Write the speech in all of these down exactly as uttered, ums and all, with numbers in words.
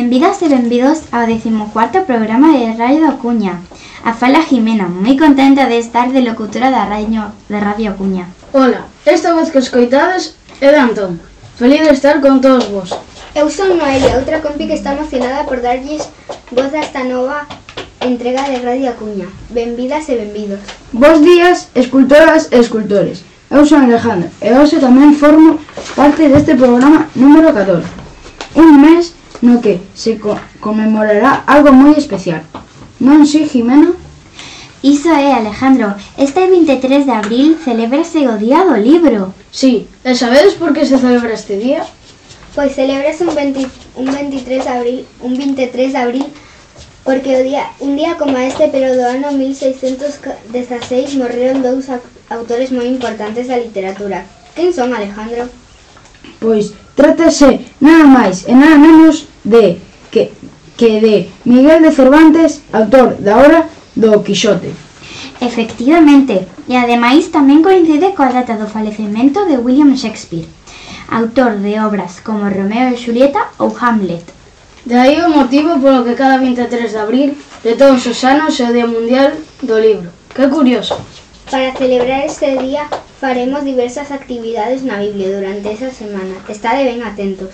Benvidas e benvidos ao decimocuarto programa de Radio Acuña. A fala Jimena, moi contenta de estar de locutora da Radio, de Radio Acuña. Ola, esta voz que escoitades é de Antón. Feliz de estar con todos vos. Eu son Noelia, outra compi que está emocionada por darlles voz a esta nova entrega de Radio Acuña. Benvidas e benvidos. Bos días, escultoras e escultores. Eu son Alejandro e hoxe tamén formo parte deste programa número catorce. Un mes no que se co conmemorará algo moi especial. Non si, Jimena? Iso é, Alejandro. Este vinte e tres de abril celébrase o Día do Libro. Sí, e sabedes por que se celebra este día? Pois celébrase un, un veintitrés de abril, un vinte e tres de abril, porque o día, un día como este, pero do ano mil seiscentos dezaseis, morreron dous autores moi importantes da literatura. Quen son, Alejandro? Pois trátase nada máis e nada menos de que, que de Miguel de Cervantes, autor da obra do Quixote. Efectivamente, e ademais tamén coincide coa data do falecemento de William Shakespeare, autor de obras como Romeo e Xulieta ou Hamlet. De aí o motivo polo que cada vinte e tres de abril de todos os anos é o Día Mundial do Libro. Que curioso! Para celebrar este día faremos diversas actividades na Biblia durante esa semana. Estade ben atentos.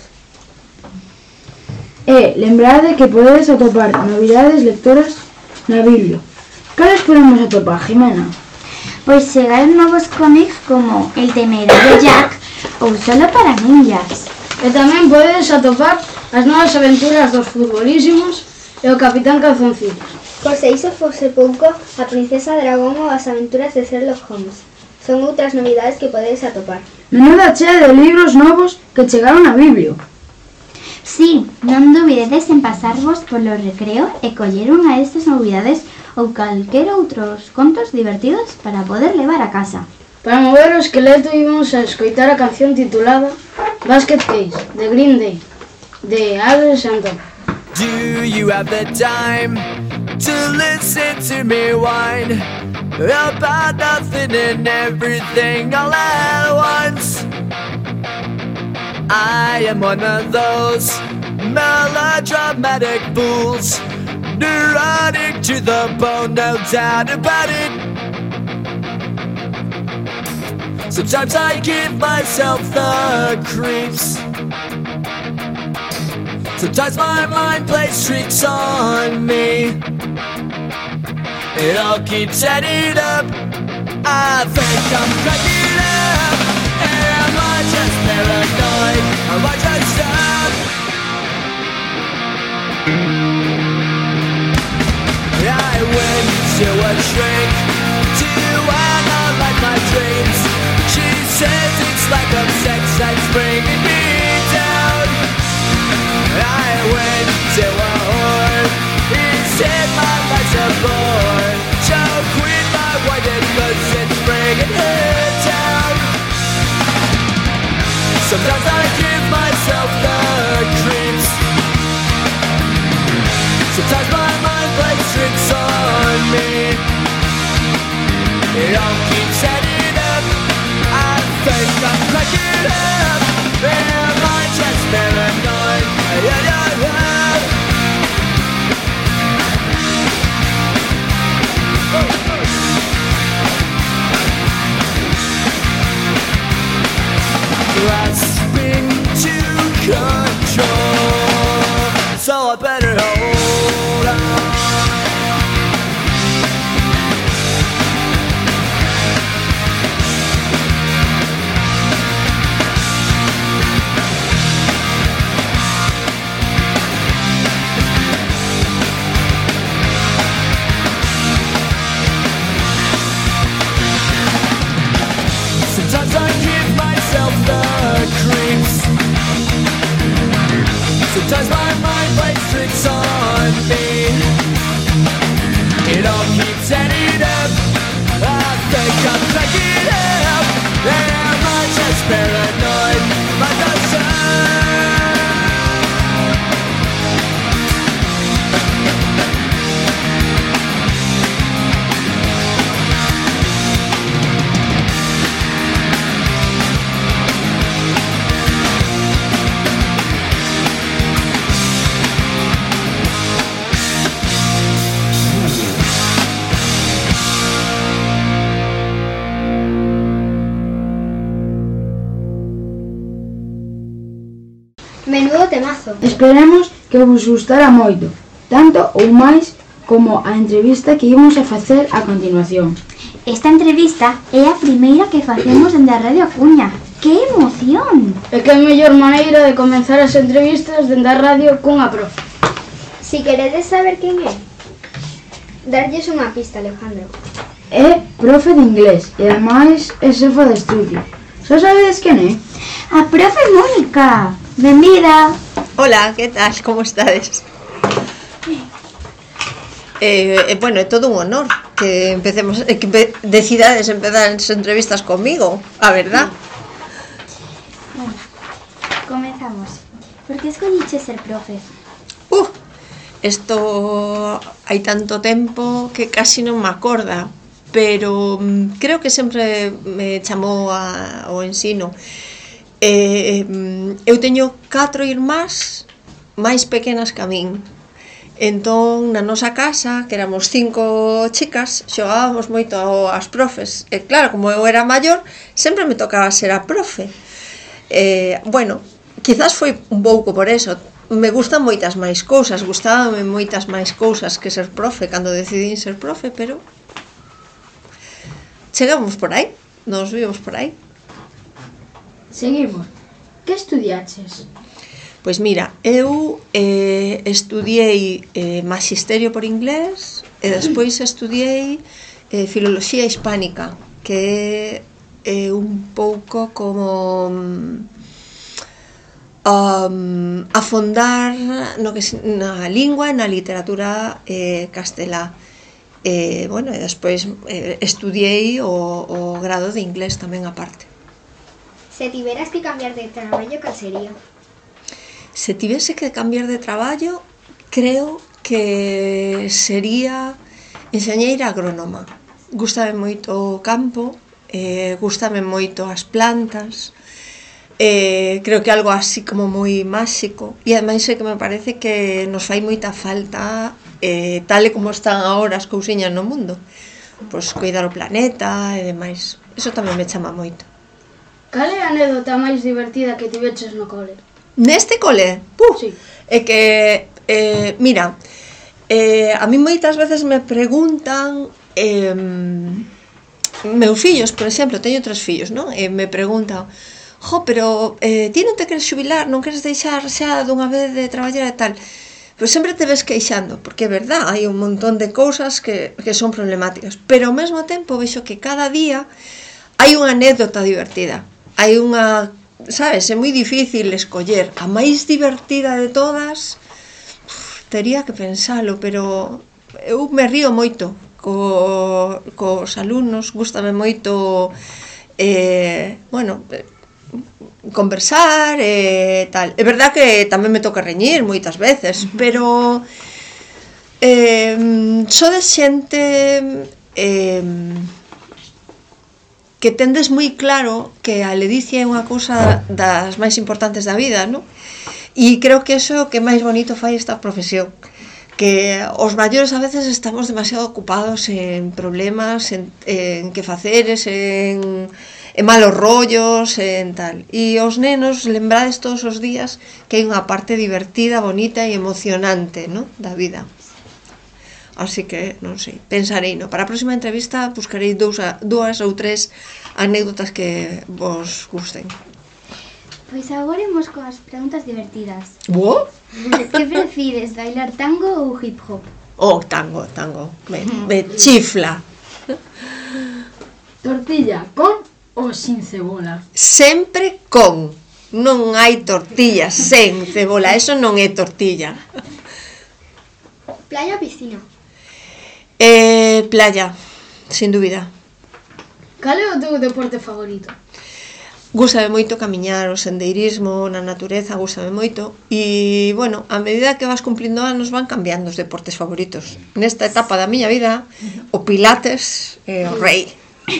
E lembrade que podedes atopar novidades lectoras na Biblia. Cales podemos atopar, Jimena? Pois chegaron novos cómics como El temerario Jack ou Solo para ninjas. E tamén podedes atopar as novas aventuras dos futbolísimos e o Capitán Calzoncillos. Por se iso fose pouco, a Princesa Dragón ou as aventuras de Sherlock Holmes. Son outras novidades que podedes atopar. Menuda chea de libros novos que chegaron a Biblia. Sí, non dubidedes en pasarvos polo recreo e coller unha destas novidades ou calquer outros contos divertidos para poder levar a casa. Para mover o esqueleto íbamos a escoitar a canción titulada Basket Case, de Green Day, de Alex Antón. Do you have the time to listen to me whine about nothing and everything all at once? I am one of those melodramatic fools, neurotic to the bone, no doubt about it. Sometimes I give myself the creeps. Sometimes my mind plays tricks on me. It all keeps adding up. I think I'm cracking up. Am I just paranoid? Am I just up? I went to a shrink to analyze my dreams. She says it's like a sex that's bringing me down. I went to a whore. He said my life's a bore. Choke with my white cause it's bringing her down. Sometimes I give myself the creeps. Sometimes my mind plays tricks on me. It all keeps adding up. I think I'm cracking up. Am I just paranoid? Yeah, yeah, yeah. Grasping to control, so I better hold on. Sometimes I give myself the creeps. Sometimes my mind plays tricks on me. It all keeps adding up. I think I'm cracking up. Am I just paranoid? Like a son. gozo. Esperemos que vos gustara moito, tanto ou máis como a entrevista que imos a facer a continuación. Esta entrevista é a primeira que facemos dende a Radio Acuña. ¡Que emoción! E que mellor maneira de comenzar as entrevistas dende a radio cunha profe. Si queredes saber quen é, darlles unha pista, Alejandro. É profe de inglés e ademais é xefa de estudio. Xa sabedes quen é? A profe Mónica! Benvida! Hola, ¿qué tal? ¿Cómo estades? Eh, eh, bueno, é todo un honor que empecemos, eh, que empe decidades empezar as entrevistas comigo, a verdad. Bueno, comenzamos. Por que escolliche ser profe? Uh, esto hai tanto tempo que casi non me acorda, pero mm, creo que sempre me chamou a, o ensino. Eh, eu teño catro irmás máis pequenas que a min. Entón, na nosa casa, que éramos cinco chicas, xogábamos moito as profes. E claro, como eu era maior, sempre me tocaba ser a profe. Eh, bueno, quizás foi un pouco por eso. Me gustan moitas máis cousas, gustábame moitas máis cousas que ser profe cando decidín ser profe, pero chegamos por aí, nos vimos por aí. Seguimos. Que estudiaches? Pois mira, eu eh, estudiei eh, Magisterio por inglés e despois estudiei eh, Filoloxía hispánica, que é eh, un pouco como um, afondar no que, na lingua e na literatura eh, castelá. Eh, bueno, e despois eh, estudiei o, o grado de inglés tamén aparte. Se tiveras que cambiar de traballo, cal sería? Se tivese que cambiar de traballo, creo que sería enxeñeira agrónoma. Gústame moito o campo, eh, gústame moito as plantas, eh, creo que algo así como moi máxico, e ademais é que me parece que nos fai moita falta, eh, tal e como están agora as cousiñas no mundo, pois cuidar o planeta e demais. Eso tamén me chama moito. Cal é a anécdota máis divertida que tiveches no cole? Neste cole? Puf, Sí. é que, eh, mira, eh, a mí moitas veces me preguntan, eh, meus fillos, por exemplo, teño tres fillos, non? E me preguntan, jo, pero eh, ti non te queres xubilar, non queres deixar xa dunha vez de traballar e tal? Pois sempre te ves queixando, porque é verdad, hai un montón de cousas que, que son problemáticas, pero ao mesmo tempo vexo que cada día hai unha anécdota divertida, hai unha... Sabes, é moi difícil escoller. A máis divertida de todas, uf, tería que pensalo, pero eu me río moito co, cos alumnos, gústame moito eh, bueno, eh, conversar e eh, tal. É verdad que tamén me toca reñir moitas veces, pero eh, sodes xente eh, que tendes moi claro que a ledicia é unha cousa das máis importantes da vida, non? E creo que eso é o que máis bonito fai esta profesión, que os maiores a veces estamos demasiado ocupados en problemas, en, en que faceres, en, en malos rollos, en tal. E os nenos lembrades todos os días que hai unha parte divertida, bonita e emocionante, non? Da vida. Así que, non sei, pensarei, no? Para a próxima entrevista buscarei dous a, dúas ou tres anécdotas que vos gusten. Pois agora imos coas preguntas divertidas. Boa? Que prefires, bailar tango ou hip hop? Oh, tango, tango, me, me chifla. Tortilla con ou sin cebola? Sempre con, non hai tortilla sen cebola, eso non é tortilla. Playa ou piscina? Eh, playa, sin dúbida. Cal é o teu deporte favorito? Gústame moito camiñar, o sendeirismo na natureza, gústame moito. E, bueno, a medida que vas cumplindo anos van cambiando os deportes favoritos. Nesta etapa da miña vida, o pilates é o rei.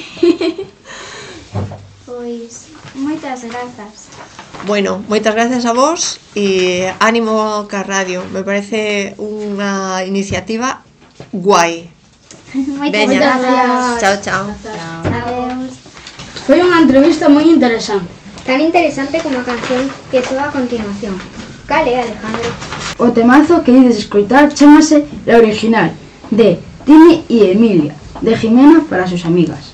Pois, moitas grazas. Bueno, moitas gracias a vos e ánimo ca radio. Me parece unha iniciativa guai. Moitas Veña. grazas. Chao, chao. Adeus. Foi unha entrevista moi interesante. Tan interesante como a canción que soa a continuación. Cale, Alejandro. O temazo que ides escoitar chámase La Original, de Tini y Emilia, de Jimena para sus amigas.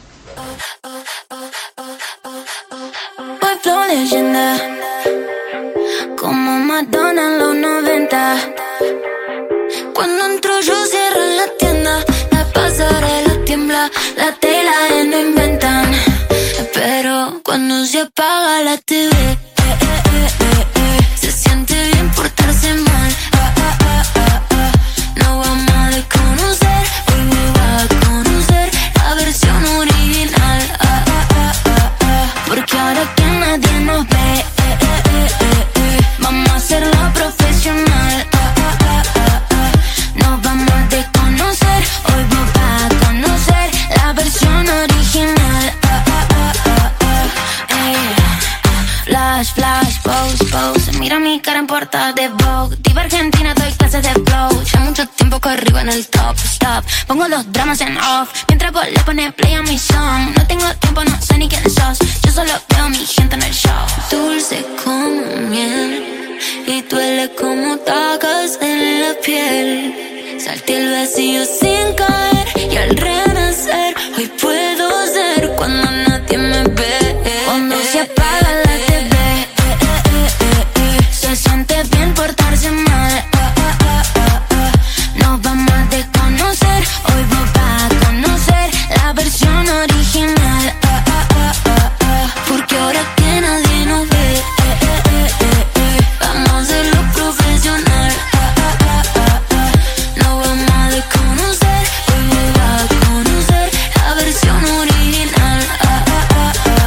Voy flow leyenda, como Madonna en los noventa. Cuando entro yo cierro la tienda, la pasarela tiembla, la tela y no inventan. Pero cuando se apaga la T V, eh, eh, eh, eh, se siente bien portarse mal. Ah, ah, ah, ah, ah. No vamos a desconocer, hoy me va a conocer la versión original. Ah, ah, ah, ah, ah. Porque ahora que nadie nos ve, eh, eh, eh, eh, eh, vamos a hacerlo profesional. Ah, ah, ah, ah, ah. Nos vamos a desconocer, hoy vos vas a conocer la versión original. Ah, ah, ah, ah, ah. Eh. Flash, flash, pose, pose. Mira mi cara en portada de Vogue. Diva argentina, doy clases de flow. Ya mucho tiempo que arriba en el top, stop. Pongo los dramas en off, mientras vos le pones play a mi song. No tengo tiempo, no sé ni quién sos. Yo solo veo a mi gente en el show. Dulce como miel y duele como tacas en la piel. Salté el vacío sin caer y al renacer hoy puedo ser cuando nadie me ve. Cuando se apaga la T V, eh, eh, eh, eh, eh, se siente bien portarse mal. Ah, ah, ah, ah, ah. Nos vamos a desconocer, hoy vos vas a conocer la versión original. Ah, ah, ah, ah, ah. Porque ahora que nadie nos ve, eh, eh, eh, eh, eh, vamos a hacerlo profesional. Ah, ah, ah, ah, ah. Nos vamos a desconocer, hoy vos vas a conocer la versión original. Ah, ah, ah, ah, ah.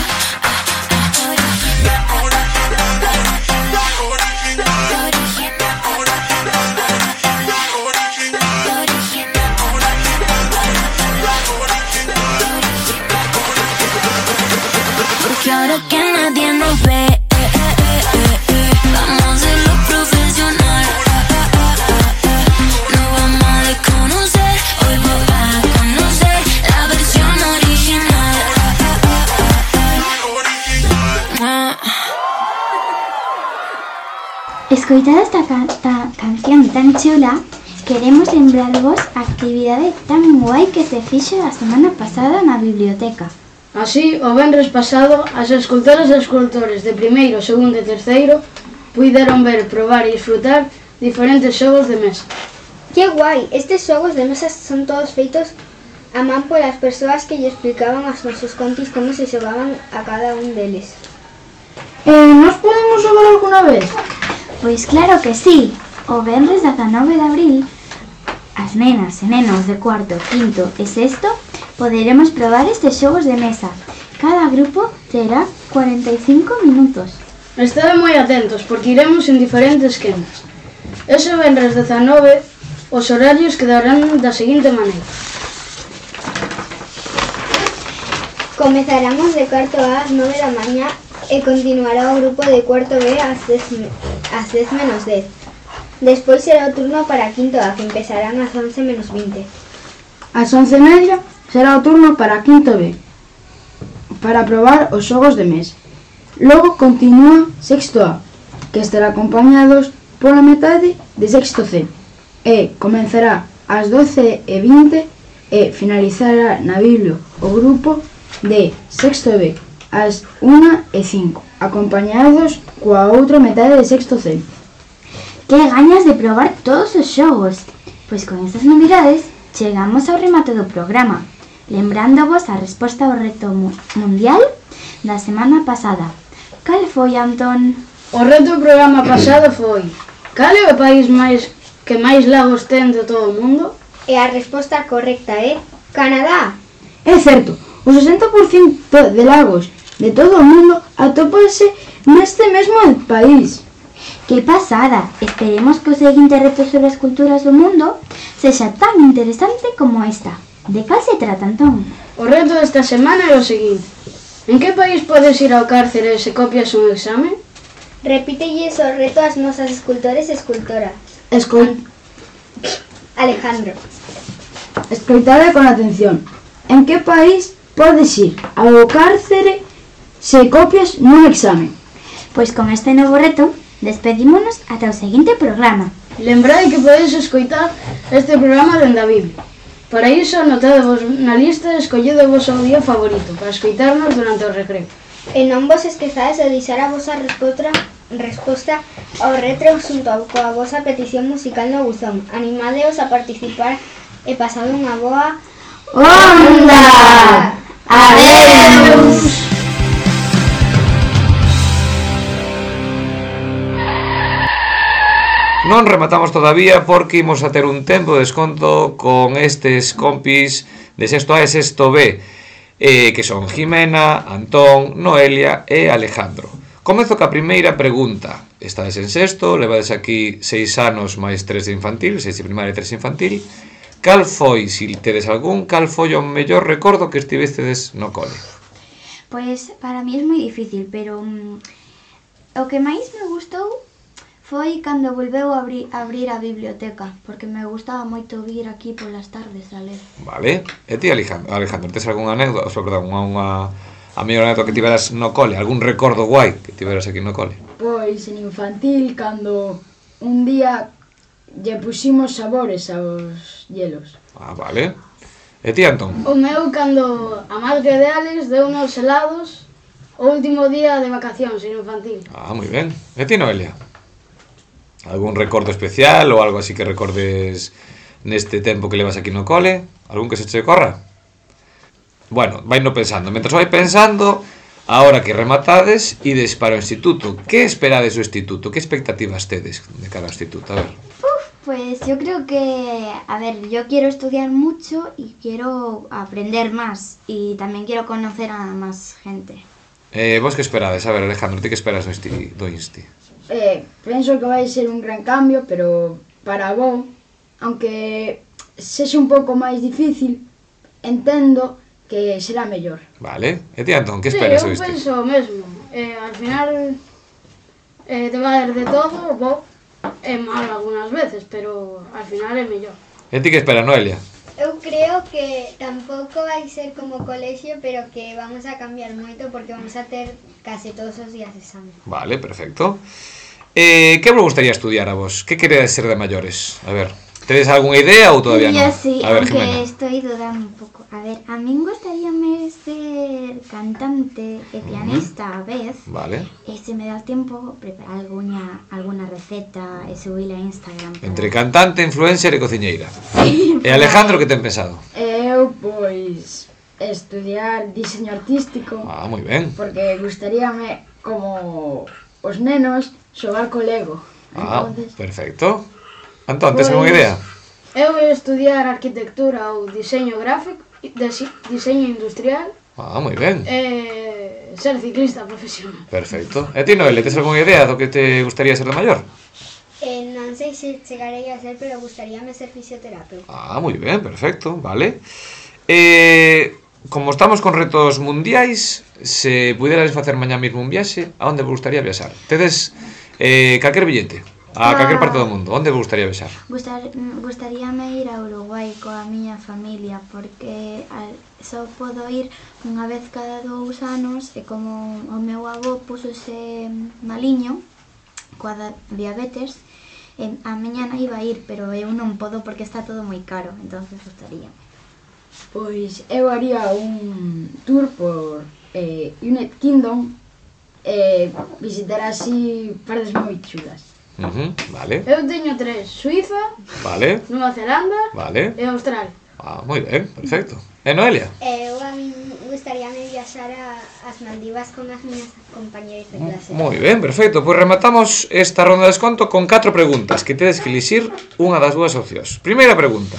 Porque ahora que nadie nos ve, eh, eh, eh, eh, eh, vamos a hacerlo profesional. Ah, ah, ah, ah, ah. Nos vamos a desconocer, hoy vos vas a conocer la versión original. Ah, ah, ah, ah, ah. Escoitada esta, ca esta canción tan chula, queremos lembrarvos a actividade tan guai que se fixo a semana pasada na biblioteca. Así, o venres pasado, as escultoras e escultores de primeiro, segundo e terceiro puideron ver, probar e disfrutar diferentes xogos de mesa. ¡Qué guay! Estes xogos de mesa son todos feitos a man polas persoas que lle explicaban aos nosos contis como se xogaban a cada un deles. Eh, nos podemos xogar alguna vez? Pois claro que sí! O venres dezanove de abril, as nenas e nenos de cuarto, quinto e sexto poderemos probar estes xogos de mesa. Cada grupo terá cuarenta e cinco minutos. Estade moi atentos, porque iremos en diferentes esquemas. Ese venres dezanove, os horarios quedarán da seguinte maneira. Comezaramos de cuarto A ás nove da mañá e continuará o grupo de cuarto B ás dez menos dez. Despois será o turno para quinto A, que empezarán ás once menos vinte. Ás once e media será o turno para quinto B, para probar os xogos de mesa. Logo continúa sexto A, que estará acompañados pola metade de sexto C, e comenzará ás doce e vinte e finalizará na Biblio o grupo de sexto B ás unha e cinco, acompañados coa outra metade de sexto C. Que gañas de probar todos os xogos! Pois con estas novidades chegamos ao remate do programa, lembrándovos a resposta ao reto mu mundial da semana pasada. Cal foi, Antón? O reto do programa pasado foi: cal é o país máis que máis lagos ten de todo o mundo? E a resposta correcta é Canadá. É certo, o sesenta por cento de lagos de todo o mundo atópanse neste mesmo país. Que pasada! Esperemos que o seguinte reto sobre as culturas do mundo sexa tan interesante como esta. De cal se trata, Antón? O reto desta semana é o seguinte: en que país podes ir ao cárcere se copias un exame? Repítelles o reto ás nosas escultores e escultoras. Escoi Alejandro. Escoitade con atención. En que país podes ir ao cárcere se copias nun exame? Pois con este novo reto Despedímonos ata o seguinte programa. Lembrade que podedes escoitar este programa dende a Biblia. Para iso, anotadevos na lista e escolledo o vosso día favorito para escoitarnos durante o recreo. E non vos esquezades de deixar a vosa resposta, resposta ao retro xunto coa vosa petición musical no buzón. Animadeos a participar e pasade unha boa Onda! Adeus! Non rematamos todavía porque imos a ter un tempo de desconto con estes compis de sexto A e sexto B, eh, que son Jimena, Antón, Noelia e Alejandro. Comezo ca primeira pregunta. Estades en sexto, levades aquí seis anos máis tres de infantil, seis de primaria e tres de infantil. Cal foi, se tedes algún, cal foi o mellor recordo que estivestedes no cole? Pois para mí é moi difícil, pero um, o que máis me gustou foi cando volveu a abrir, abrir a biblioteca, porque me gustaba moito vir aquí polas tardes a ler. Vale. E ti, Alejandro, Alejandro tes algún anécdota, o sea, perdón, unha, unha a mellor anécdota que tiveras no cole, algún recordo guai que tiveras aquí no cole? Pois en infantil, cando un día lle puximos sabores aos hielos. Ah, vale. E ti, Antón? O meu, cando a madre de Alex deu unos helados o último día de vacacións en infantil. Ah, moi ben. E ti, Noelia? Algún recordo especial ou algo así que recordes neste tempo que levas aquí no cole? Algún que se che corra? Bueno, vai no pensando. Mentras vai pensando, ahora que rematades, ides para o instituto. Que esperades do instituto? Que expectativas tedes de cara ao instituto? A ver. Uf, pues yo creo que, a ver, yo quiero estudiar mucho y quiero aprender más y también quiero conocer a más gente. Eh, vos que esperades? A ver, Alejandro, ti que esperas do insti? Do insti? Eh, penso que vai ser un gran cambio, pero para vos, aunque sexa un pouco máis difícil, entendo que será mellor. Vale. E ti, Antón, que esperas Sí, do eu insti? penso o mesmo. Eh, al final, eh, te va a dar de todo, bo, é mal algunhas veces, pero al final é mellor. E ti que esperas, Noelia? Eu creo que tampouco vai ser como colexio, pero que vamos a cambiar moito porque vamos a ter case todos os días examen. Vale, perfecto. Eh, que vos gustaría estudiar a vos? Que queredes ser de maiores? A ver, tedes algunha idea ou todavía non? Yo sí, A ver, aunque Jimena. estoy dudando un poco. A ver, a mí gustaríame ser cantante e pianista a vez. Vale. E se me dá tiempo, preparar alguna, alguna receta e subirla a Instagram. para- Entre cantante, influencer e cociñeira. E Alejandro, que ten pensado? Eu, pois, estudiar diseño artístico, Ah, moi ben. porque gustaríame, como os nenos, xogar co Lego. Ah, Entonces, perfecto. Antón, tes Pois, algunha idea? Eu vou estudiar arquitectura ou diseño gráfico, desi- diseño industrial Ah, moi ben. e ser ciclista profesional. Perfecto. E ti, Noelia, tes algunha idea do que te gustaría ser de maior? Eh, non sei se chegarei a ser, pero gustaríame ser fisioterapeuta. Ah, moi ben, perfecto, vale. Eh, como estamos con retos mundiais, se puderas facer mañá mesmo un viaxe, a onde vos gustaría viaxar? Tedes eh, calquer billete a Ah. calquer parte do mundo, onde vos gustaría viaxar? Gustar, mm, gustaríame ir a Uruguai coa miña familia porque al, só podo ir unha vez cada dous anos e como o meu avó pusose maliño coa da- diabetes, e a miña nai iba a ir, pero eu non podo porque está todo moi caro, entonces gustaría. pois eu haría un tour por eh, United Kingdom e visitar así partes moi chulas. Uh-huh, vale, Eu teño tres, Suiza, vale, Nova Zelanda vale. e Australia. Ah, moi ben, perfecto. E Noelia? Eu a mí gustaríame viaxar a, as Maldivas con as miñas compañeras de clase. Moi ben, perfecto. Pois rematamos esta ronda de desconto con catro preguntas que tedes que elixir unha das dúas opcións. Primeira pregunta.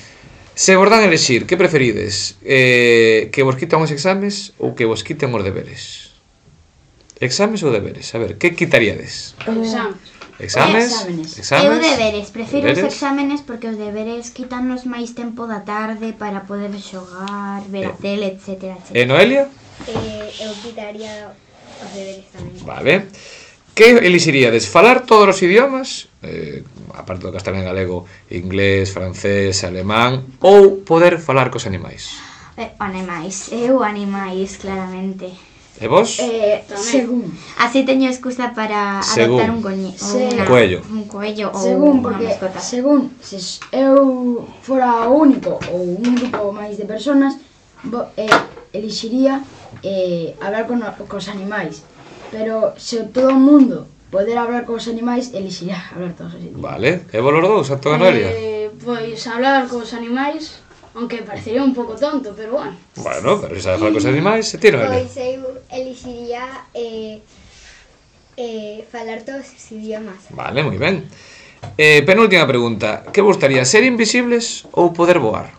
Se vos dan a elixir, que preferides? Eh, que vos quitan os exames ou que vos quiten os deberes? Exames ou deberes? A ver, que quitaríades? Exames. Exames? Exámenes. Exames? Eu deberes, prefiro os Deberes? exámenes porque os deberes quítanos máis tempo da tarde para poder xogar, ver a Eh. tele, etcétera, E etcétera. Noelia? Eh, eu quitaría os deberes tamén. Vale. Que elixiríades? Falar todos os idiomas, eh, aparte do castelán e galego, inglés, francés, alemán, ou poder falar cos animais? Eh, animais, eu animais, claramente. E vos? Eh, según. Así teño excusa para Según. adoptar un coñe, Se- una, Coello. un coello ou Según, unha porque mascota. según se s- eu fora o único ou un grupo máis de personas, bo, eh, elixiría eh, hablar con, o- cos animais. Pero se todo o mundo poder hablar cos animais, elixiría hablar todos os idiomas. Vale. E vos los dous, Antón e Noelia? Eh, pois hablar cos animais, aunque parecería un pouco tonto, pero bueno. Bueno, pero se sabe falar cos animais, e ti, Noelia? Pois eu elixiría eh, eh, falar todos os idiomas. Vale, moi ben. Eh, penúltima pregunta. Que gustaría, ser invisibles ou poder voar?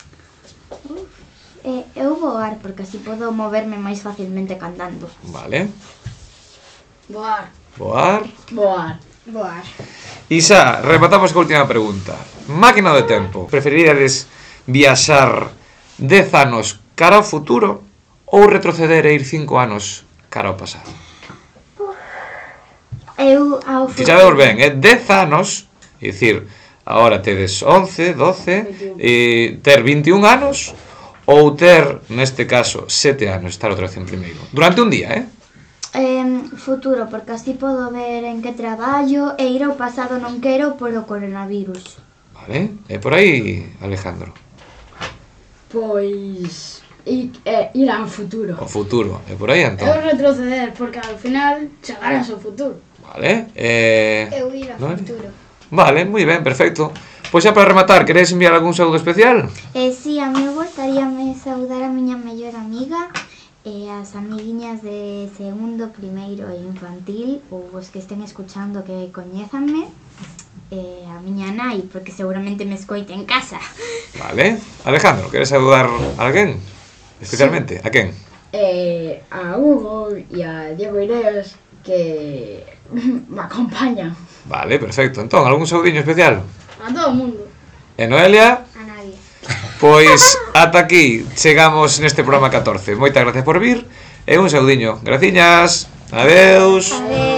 Eh, eu voar, porque así podo moverme máis facilmente cantando. Vale. Voar. Voar. Voar. Voar. Isa, rematamos coa última pregunta. Máquina do tempo. Preferiríades viaxar dez anos cara ao futuro ou retroceder e ir cinco anos cara ao pasado? Eu ao futuro. Fixadevos ben, é dez anos, é dicir, agora tedes once, doce, e ter vinte e un anos ou ter, neste caso, sete anos, estar outra vez en primeiro. Durante un día, eh? Eh, futuro, porque así podo ver en que traballo e ir ao pasado non quero por o coronavirus. Vale, e por aí, Alejandro. Pois ir, eh, ir ao futuro. O futuro, e por aí, Antón. Eu retroceder, porque ao final chegarás ao futuro. Vale, eh... Eu ir ao Noelia? futuro. Vale, moi ben, perfecto. Pois xa para rematar, queréis enviar algún saúdo especial? Eh, sí, a mí gustaríame saudar a miña mellor amiga e as amiguiñas de segundo, primeiro e infantil, ou os que estén escuchando que coñézanme, e a miña nai, porque seguramente me escoite en casa. Vale. Alejandro, queres saludar a alguén? Especialmente, a quen? Eh, a Hugo e a Diego Ireas que me acompañan. Vale, perfecto. Entón, algún saudiño especial? A todo o mundo. E Noelia? A nadie. Pois ata aquí chegamos neste programa catorce. Moitas gracias por vir e un saudiño. Graciñas. Adeus. Adeu.